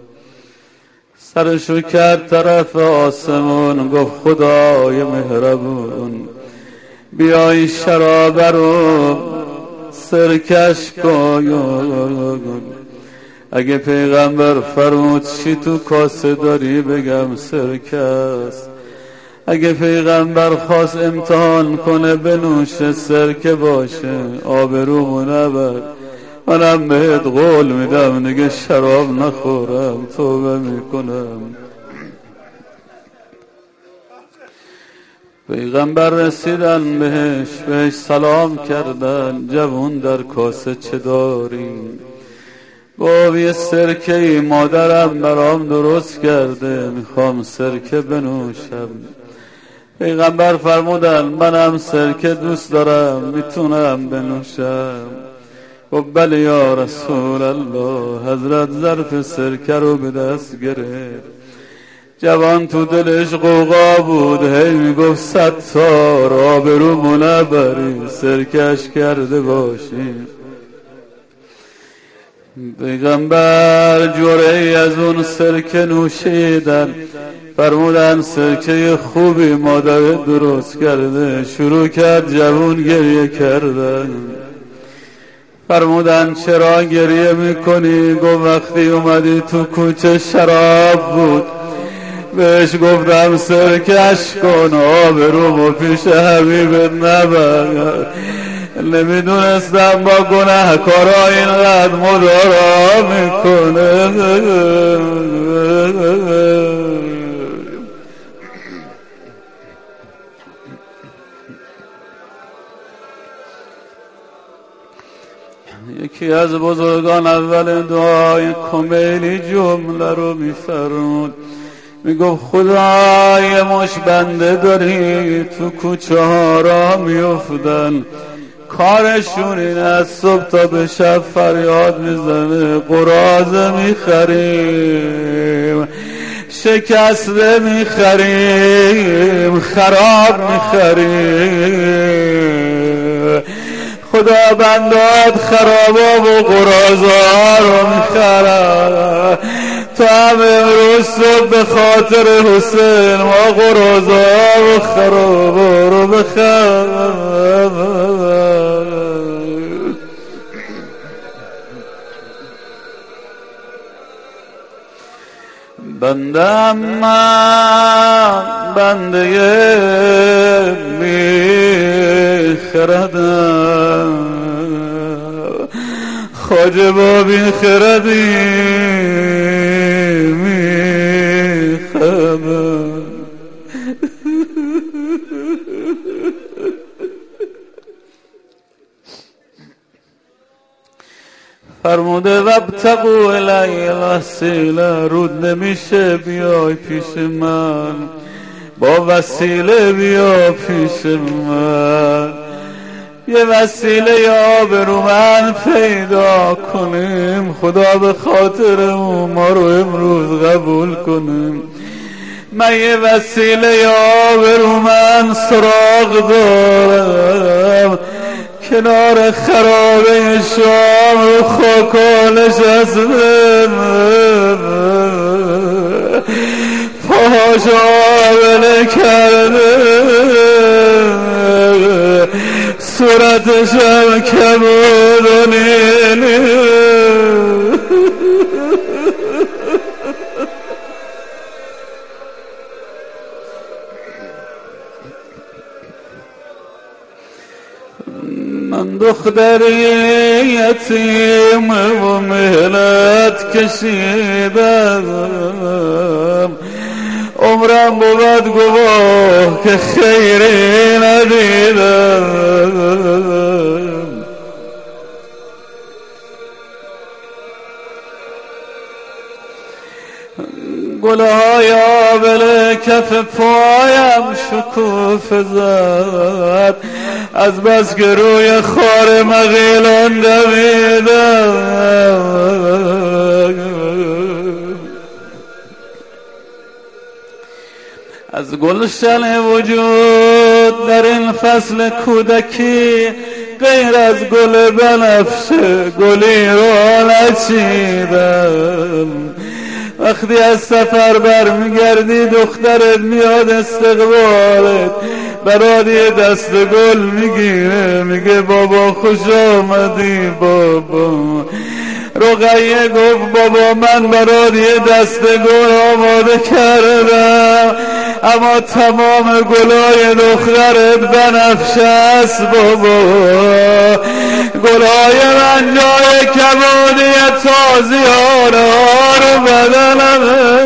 سرشو کرد طرف آسمون، گفت خدای مهربون بیا این شراب رو سرکش کن. اگه پیغمبر فرمود چی تو کاسه داری بگم سرکست، اگه پیغمبر خواست امتحان کنه بنوشه سرکه باشه، آبرومو نبر، منم بهت قول میدم دیگه شراب نخورم، توبه میکنم. پیغمبر رسیدن بهش بهش سلام کردن، جوون در کاسه چه داری؟ گفت یه سرکه مادرم برام درست کرده، میخوام سرکه بنوشم. پیغمبر فرمودن منم سرکه دوست دارم، میتونم بنوشم؟ گفت بله یا رسول الله. حضرت ظرف سرکه رو به دست گرفت. جوان تو دلش قوقا بود، هی میگفت ستار آبرومو نبری، سرکش کرده باشی. پیغمبر جرعی از اون سرکه نوشیدن، فرمودن سرکه خوبی مادر درست کرده. شروع کرد جوون گریه کردن. فرمودن چرا گریه میکنی؟ گفت وقتی اومدی تو کوچه شراب بود، بهش گفتم سرکش کن، آبرومو پیش حبیبت نبر. نمیدونستم با گناهکارا اینقدر مدارا میکنه. یکی از بزرگان اول دعای کمیلی جمله رو میفرمود، میگفت خدای مش بنده داری تو کوچه ها را میافتن، کارشون این از صبح تا به شب فریاد میزنه، قراضه میخریم، شکسته میخریم، خراب میخریم. خدا بندات خرابا و قراضه رو میخرم. تو هم امروز صبح به خاطر حسین ما قراضه و خرابا رو بخرم. بنده من بنده میخردم، خواجه با بی خردی میخردم. فرموده وابتغوا الی الوسیله، رود نمیشه بیای پیش من، با وسیله بیا پیش من، یه وسیله یا برو من پیدا کنیم، خدا به خاطر اون ما رو امروز قبول کنیم. من یه وسیله یا برو من سراغ دارم، کنار خرابه شام رو خاکانش از پاهاش آبله کرده، صورتش هم کبود و نیلی. من دختری یتیم و مهلت کشیدم، عمرم بود گواه که خیری ندیدم. پای آبله کف پایم شکوفه زد، از بس که روی خار مغیلان دویدم. از گلشن وجود در این فصل کودکی غیر از گل بنفشه گلی رو نچیدم. وقتی از سفر برمیگردی دخترت میاد استقبالت، برات یه دست گل میگیره، میگه بابا خوش آمدی بابا. رقیه گفت بابا من برات یه دست گل آماده کردم، اما تمام گلای دخترت بنفشه است بابا. گلای من جای کبودی تازیانه رو بدنمه.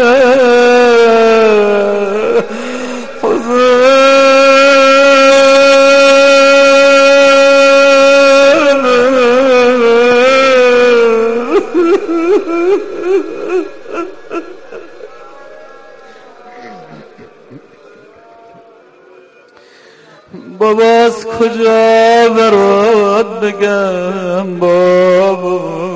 بابا از کجا برات بگم بابا.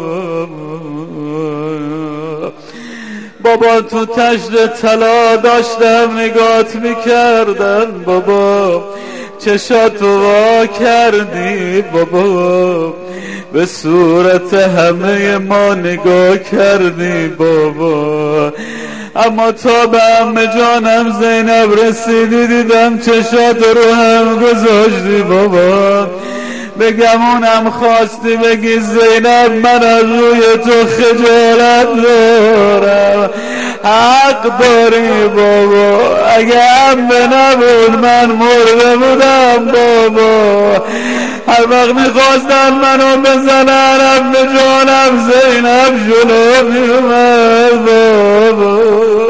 بابا تو تشت طلا داشتم نگات میکردن بابا، چشاتو وا کردی بابا، به صورت همه ما نگاه کردی بابا. اما تا به عمه جانم زینب رسیدی دیدم چشات رو هم گذاشتی بابا. بگمونم خواستی بگی زینب من از روی تو خجالت دارم، حق داری بابا. اگه عمه نبود من مرده بودم بابا. هر وقت میخواستن منو بزنن عمه جانم زینب جلو میومد بابا.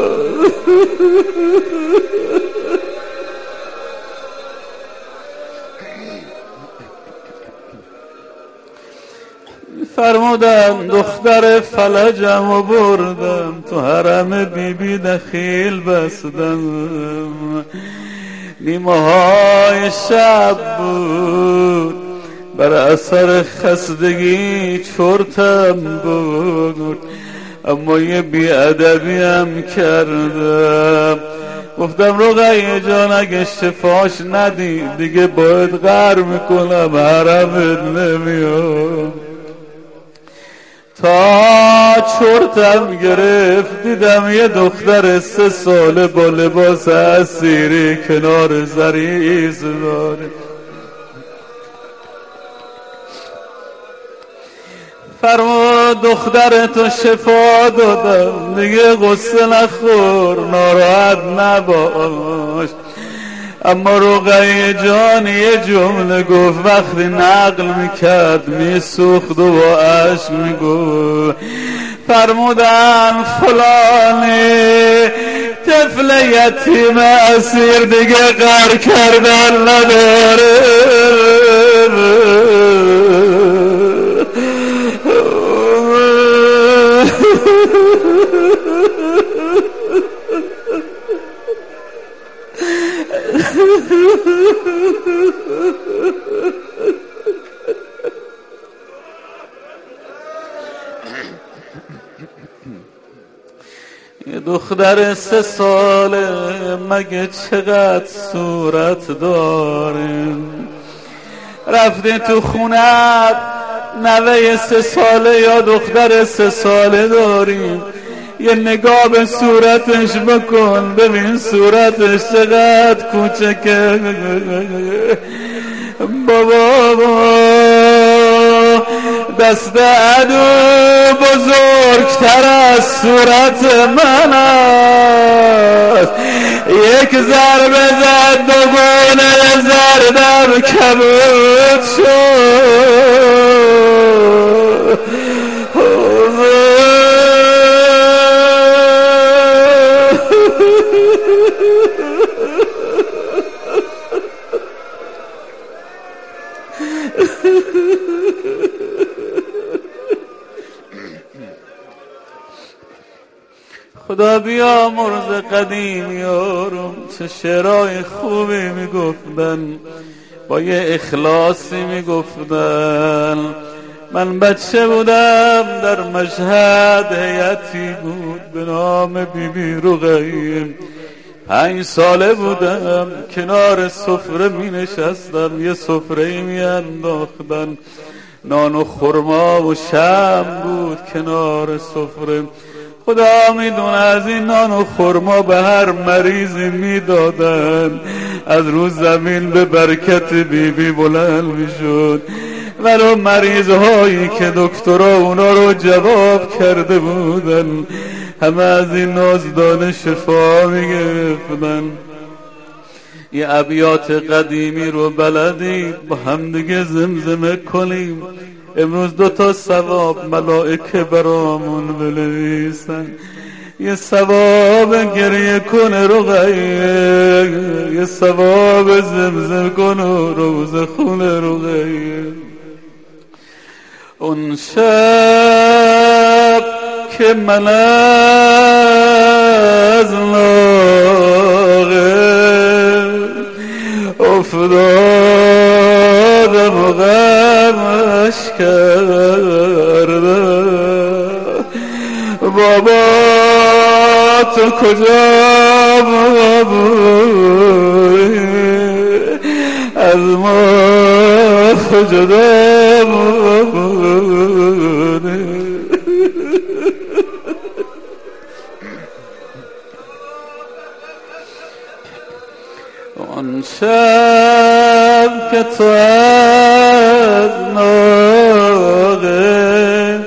فرمودن دختر فلجم و بردم تو حرم بی بی دخیل بستم. نیمه های شب بود بر اثر خستگی چرتم بود، اما یه بیادبی هم کردم. گفتم رقیه جان اگه شفاش ندی دیگه باید غر میکنم حرمت نمیام. تا چرتم گرفت دیدم یه دختر سه ساله با لباس اسیری کنار زریز داره. فرمود دخترتو شفا دادم دیگه غصه نخور ناراحت نباش. اما رقیه جان یه جمله گفت وقتی نقل میکرد میسوخت و با عشق میگفت. فرمودن فلانی طفل یتیم اسیر دیگه غر کردن نداره. یه دختر سه ساله مگه چقدر صورت داریم. رفتی تو خونت نوه سه ساله یا دختر سه ساله داریم، یه نگاه به صورتش بکن ببین صورتش چقدر کوچکه. بابا دست عدو بزرگتر از صورت من است. یک ضربه زد دو گونه زردم کبود شد. خدا بیا مرز قدیمی یارم چه شعرهای خوبی میگفتن، با یه اخلاصی میگفتن. من بچه بودم در مشهد هیئتی بود به نام بی بی رقیه، پنج ساله بودم کنار سفره می نشستم، یه سفره می انداختن، نان و خرما و شم بود کنار سفره. خدا میدونه از این نان و خرما به هر مریضی میدادن، از روز زمین به برکت بی بی بلند میشد. ولو مریض هایی که دکترها اونا رو جواب کرده بودن همه از این نازدان شفا میگرفتن. یه ابیات قدیمی رو بلدید با هم دیگه زمزمه کنیم، امروز دو تا ثواب ملائکه برامون بنویسن. یه ثواب گریه کنه رقیه، یه ثواب زمزم کنه روز خونه رقیه. اون شب که من از لاغه افتادم و غمش کردم، بابا تو کجا بودی از ما جدا بودی. آن شب که تو از ناقه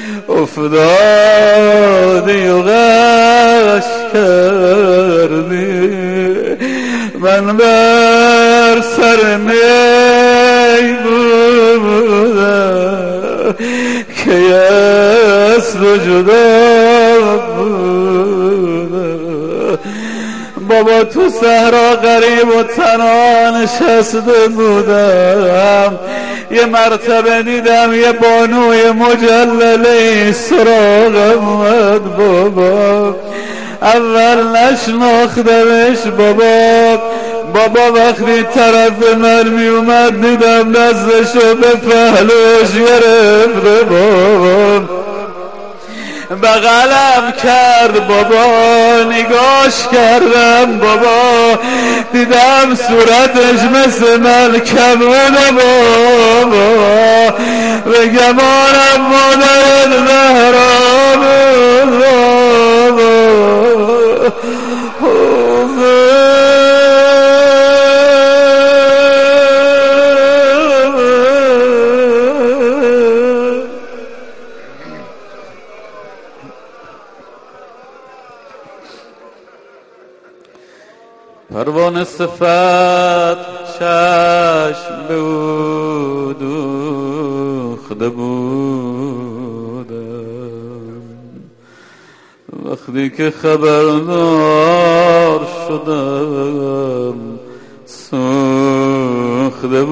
افتادی و غش کردی، من بر سر می بودم که از تو جدا بودم. بابا تو صحرا غریب و تنها نشسته بودم، یه مرتبه دیدم یه بانوی مجلله سراغم اومد. بابا اول نشناختمش بابا، بابا وقتی طرف من می اومد دیدم دستشو به پهلوش گرفته، بابا بغلم کرد، بابا نگاش کردم، بابا دیدم صورتش مثل من کمونه، بابا به گمانم مادر زهرا بابا. پروانه صفت چشم به او دوخته بودم، وقتی که خبردار شدم سوخته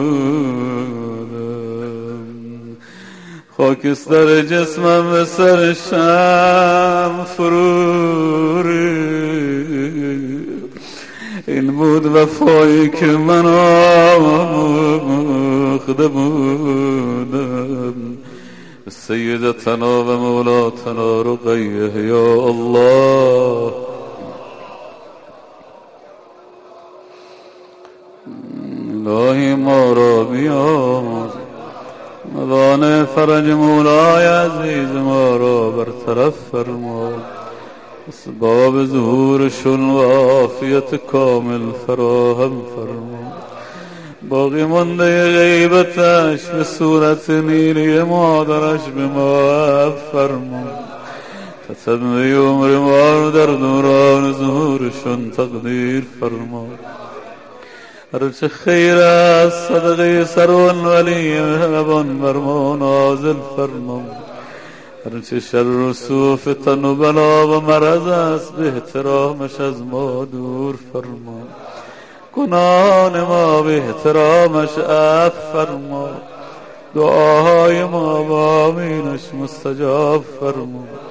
بودم. خاکستر جسمم به سر شم فرو ریخت، این بود وفایی که من آموخته بودم. سیدتنا و مولاتنا رقیه یا الله، الهی ما را بیامرز، موانع فرج مولای عزیز ما را برطرف فرما، اسباب ظهورشون و عافیت کامل فراهم فرما. باقی مانده غیبتش به صورت نیلی مادرش به ما فرما، تتمه عمر ما در دوران ظهورشون تقدیر فرما. هرچه خیر از صدقه سرون ولی مهربان بر ما نازل فرما، هرچه شر و سوء فتن و بلا و مرض است به احترامش از ما دور فرما. گناهان ما به احترامش عفو فرما، دعاهای ما با آمینش مستجاب فرما.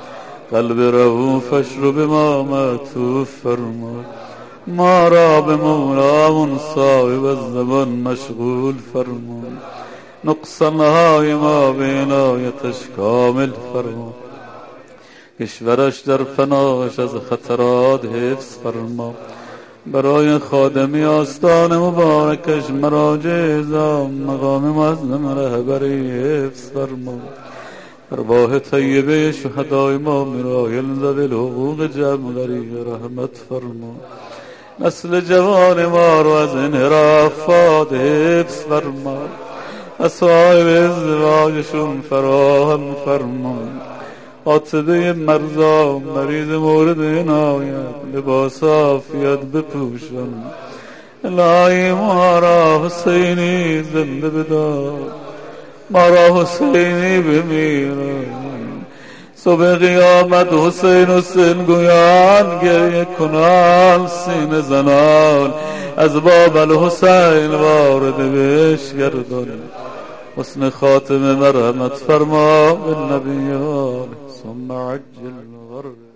قلب رؤوفش رو به ما معطوف فرما، ما را به مولامون صاحب از زمان مشغول فرما، نقصانهای ما به عنایتش کامل فرما، کشورش در فناش از خطرات حفظ فرما، برای خادمی آستان مبارکش مراجع اعظام مقام معظم رهبری حفظ فرما، ارواح طیبه شهدای ما مرایل ذوی الحقوق جمع‌آوری رحمت فرما، نسل جوان ما رو از انحرافات حفظ فرما، صاحب ازدواجشون فراهم فرما، عاطبه مرزا مریض مورد عنایت لباس عافیت بپوشن، الهی ما را حسینی زنده بدار، ما را حسینی بمیرن، صبح قیامت حسین حسین گویان گریه کنان سینه زنان، از باب الحسین وارد بهش گردان، حسن خاتمه مرحمت فرما بالنبیان ثم عجل غرب